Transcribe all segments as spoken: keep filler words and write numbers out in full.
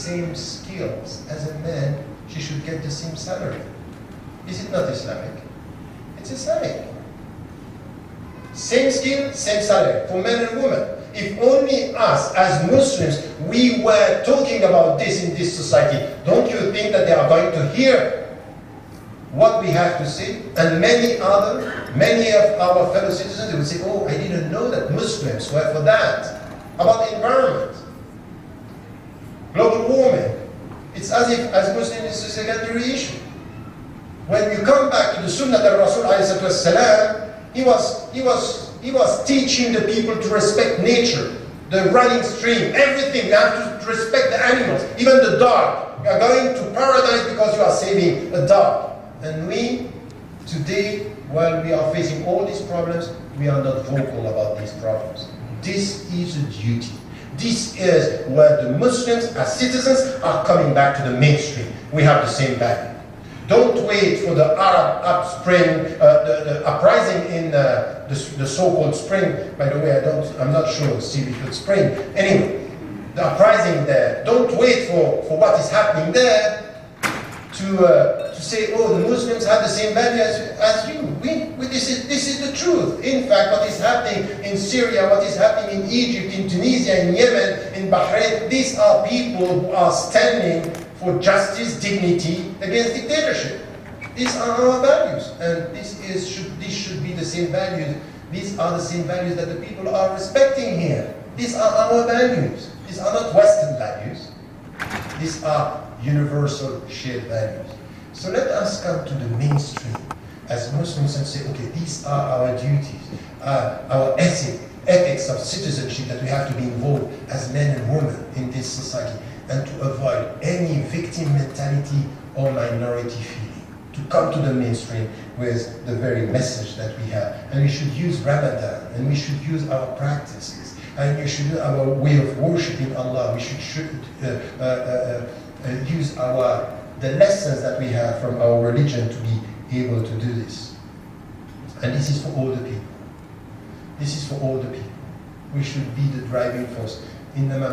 same skills as a man, she should get the same salary. Is it not Islamic? It's Islamic. Same skill, same salary for men and women. If only us, as Muslims, we were talking about this in this society, don't you think that they are going to hear what we have to say? And many other, many of our fellow citizens, they would say, oh, I didn't know that Muslims were for that. About the environment, global warming. It's as if, as Muslims, it's a secondary issue. When you come back to the Sunnah of Rasul alayhi salam, he was, he was, he was teaching the people to respect nature, the running stream, everything. You have to respect the animals, even the dog. You are going to paradise because you are saving a dog. And we, today, while we are facing all these problems, we are not vocal about these problems. This is a duty. This is where the Muslims, as citizens, are coming back to the mainstream. We have the same value. Don't wait for the Arab upspring, uh, the, the uprising in uh, the, the so-called spring. By the way, I don't, I'm not sure still if it's spring. Anyway, the uprising there. Don't wait for, for what is happening there to, uh, to say, oh, the Muslims have the same value as, as you. We, we, this, is, this is the truth. In fact, what is happening in Syria, what is happening in Egypt, in Tunisia, in Yemen, in Bahrain, these are people who are standing for justice, dignity, against dictatorship. These are our values, and this is should this should be the same values. These are the same values that the people are respecting here. These are our values. These are not Western values. These are universal shared values. So let us come to the mainstream as Muslims and say, okay, these are our duties, uh, our ethic, ethics of citizenship that we have to be involved as men and women in this society, and to avoid any victim mentality or minority feeling. To come to the mainstream with the very message that we have. And we should use Ramadan, and we should use our practices, and we should use our way of worshiping Allah. We should, should uh, uh, uh, uh, use our the lessons that we have from our religion to be able to do this. And this is for all the people. This is for all the people. We should be the driving force. For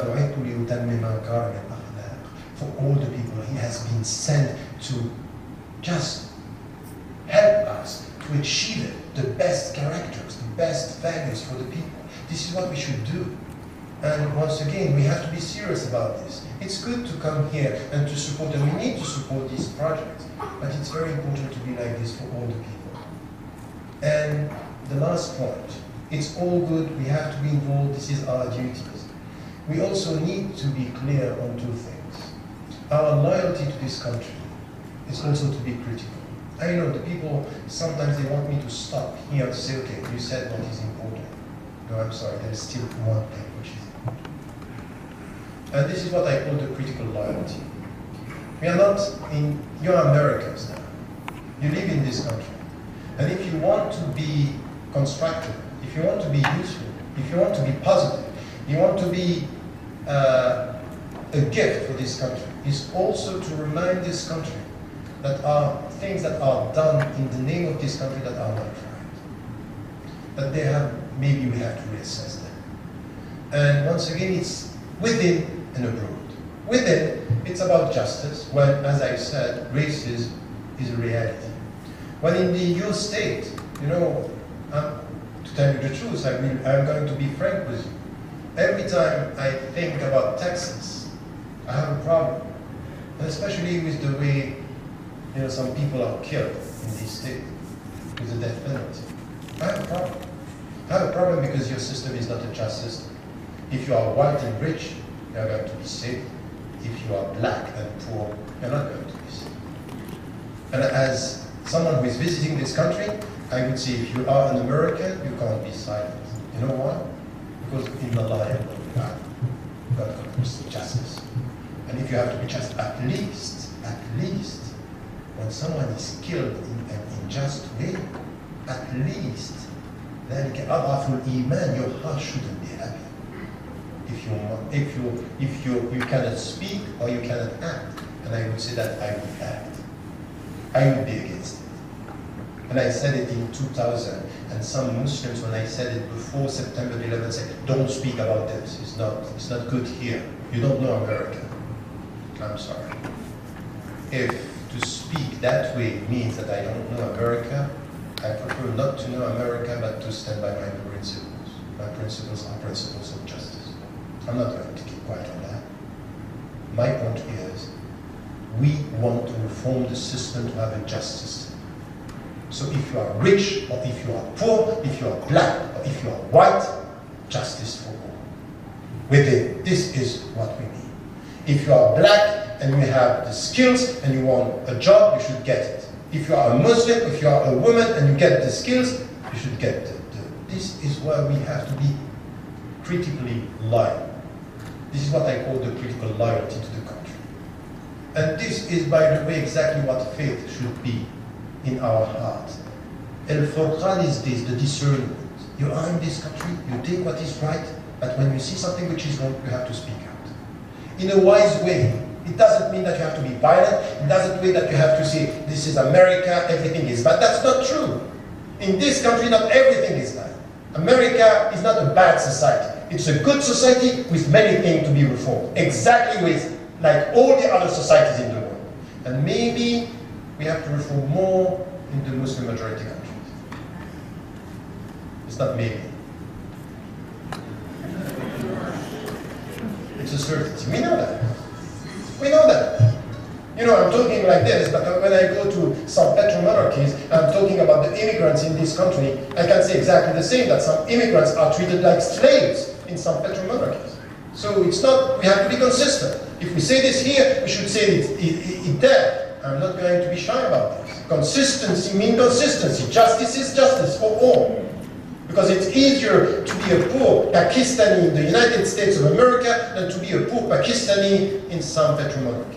all the people, he has been sent to just help us to achieve the best characters, the best values for the people. This is what we should do. And once again, we have to be serious about this. It's good to come here and to support, and we need to support these projects, but it's very important to be like this for all the people. And the last point, it's all good, we have to be involved, this is our duties. We also need to be clear on two things. Our loyalty to this country is also to be critical. I know the people, sometimes they want me to stop here to say, okay, you said what is important. No, I'm sorry, there is still one thing which is important. And this is what I call the critical loyalty. We are not in, you are Americans now. You live in this country. And if you want to be constructive, if you want to be useful, if you want to be positive, you want to be uh, a gift for this country, is also to remind this country that are things that are done in the name of this country that are not right. That they have, maybe we have to reassess them. And once again, it's within and abroad. Within, it's about justice, when, as I said, racism is a reality. When in the youth state, you know, um, to tell you the truth, I mean, I'm going to be frank with you. Every time I think about Texas, I have a problem. And especially with the way, you know, some people are killed in this state with the death penalty. I have a problem. I have a problem because your system is not a just system. If you are white and rich, you are going to be safe. If you are black and poor, you're not going to be safe. And as someone who is visiting this country, I would say if you are an American, you can't be silent. You know why? Because in Allah, God, God comes justice. And if you have to be just, at least, at least, when someone is killed in an unjust way, at least, then iman, your heart shouldn't be happy. If you if you if you you cannot speak or you cannot act, and I would say that I would act. I would be against it. And I said it in two thousand, and some Muslims, when I said it before September eleventh, said, "Don't speak about this. It's not it's not good here. You don't know America." I'm sorry. If to speak that way means that I don't know America, I prefer not to know America, but to stand by my principles. My principles are principles of justice. I'm not going to keep quiet on that. My point is, we want to reform the system to have a just system. So if you are rich, or if you are poor, if you are black, or if you are white, justice for all. Within, this is what we need. If you are black and you have the skills and you want a job, you should get it. If you are a Muslim, if you are a woman and you get the skills, you should get the, the this is where we have to be critically loyal. This is what I call the critical loyalty to the country. And this is, by the way, exactly what faith should be in our heart. El-Furqan is this, the discernment. You are in this country, you take what is right, but when you see something which is wrong, you have to speak out. In a wise way. It doesn't mean that you have to be violent. It doesn't mean that you have to say, this is America, everything is bad. That's not true. In this country, not everything is bad. America is not a bad society. It's a good society with many things to be reformed. Exactly with, like all the other societies in the world. And maybe we have to reform more in the Muslim majority countries. It's not maybe. It's a certainty. We know that. We know that. You know, I'm talking like this, but when I go to some petro-monarchies, I'm talking about the immigrants in this country, I can say exactly the same, that some immigrants are treated like slaves in some petro-monarchies. So it's not, we have to be consistent. If we say this here, we should say it, it, it, it there. I'm not going to be shy about this. Consistency means consistency. Justice is justice for all. Because it's easier to be a poor Pakistani in the United States of America than to be a poor Pakistani in some petro-monarchies.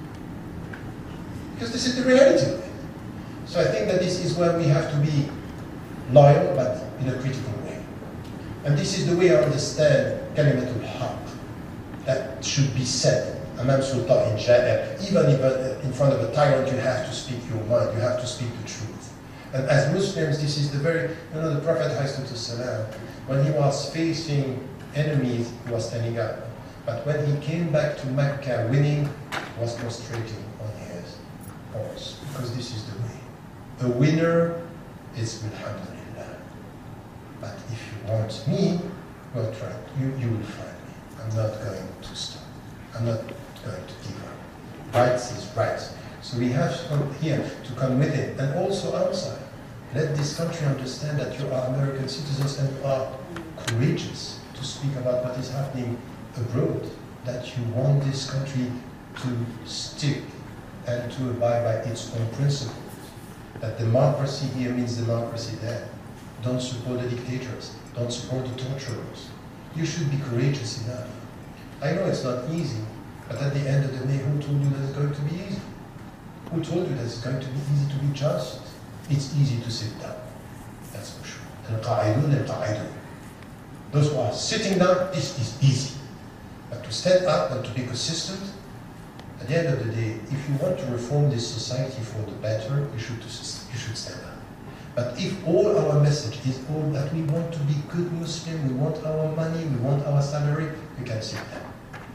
Because this is the reality of it. So I think that this is where we have to be loyal, but in a critical way. And this is the way I understand Kalimatul Haq. That should be said. Amam Sultan in Ja'ir. Even if in front of a tyrant, you have to speak your mind. You have to speak the truth. And as Muslims, this is the very, you know, the Prophet ﷺ, when he was facing enemies, he was standing up. But when he came back to Mecca winning, he was prostrating on his horse. Because this is the way. A winner is alhamdulillah. But if you want me, well, try. You, you will find me. I'm not going to stop. I'm not going to give up. Rights is rights. So we have to come here to come with it. And also outside. Let this country understand that you are American citizens and are courageous to speak about what is happening abroad. That you want this country to stick and to abide by its own principles. That democracy here means democracy there. Don't support the dictators. Don't support the torturers. You should be courageous enough. I know it's not easy, but at the end of the day, who told you that it's going to be easy? Who told you that it's going to be easy to be just? It's easy to sit down. That's for sure. Al-Qa'idun al-Qa'idun. Those who are sitting down, this is easy. But to stand up and to be consistent, at the end of the day, if you want to reform this society for the better, you should, you should stand up. But if all our message is all that we want to be good Muslim, we want our money, we want our salary, we can sit down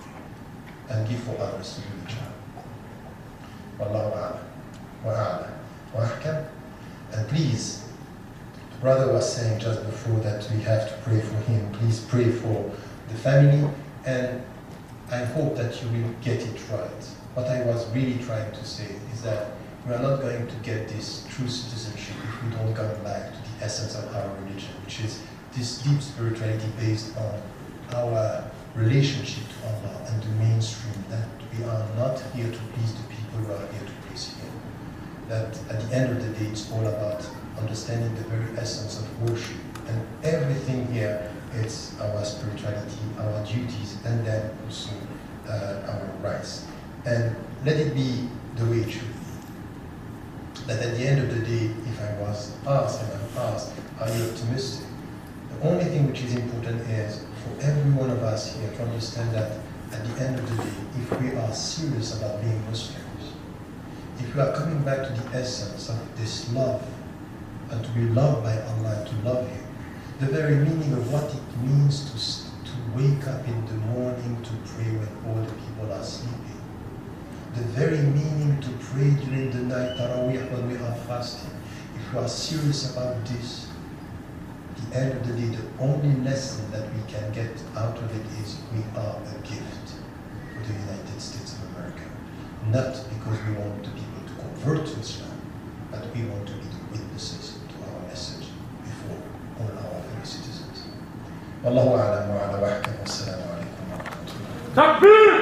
and give for others to do the job. Wallahu a'lam. Wa a'lam. Wa ahkam. And please, the brother was saying just before that we have to pray for him. Please pray for the family, and I hope that you will get it right. What I was really trying to say is that we are not going to get this true citizenship if we don't go back to the essence of our religion, which is this deep spirituality based on our relationship to Allah and the mainstream, that we are not here to please the people, we are here to please Him. That at the end of the day, it's all about understanding the very essence of worship. And everything here is our spirituality, our duties, and then also uh, our rights. And let it be the way it should be. That at the end of the day, if I was asked, and I'm asked, are you optimistic? The only thing which is important is for every one of us here to understand that at the end of the day, if we are serious about being Muslims, if we are coming back to the essence of this love, and to be loved by Allah, to love Him, the very meaning of what it means to, to wake up in the morning to pray when all the people are sleeping, the very meaning to pray during the night, Taraweeh, when we are fasting. If we are serious about this, at the end of the day, the only lesson that we can get out of it is we are a gift for the United States of America. Not because we want the people to convert to Islam, but we want to be the witnesses to our message before all our fellow citizens. Wallahu a'lam wa ala wa ahkam. Wassalamu alaikum wa rahmatullah.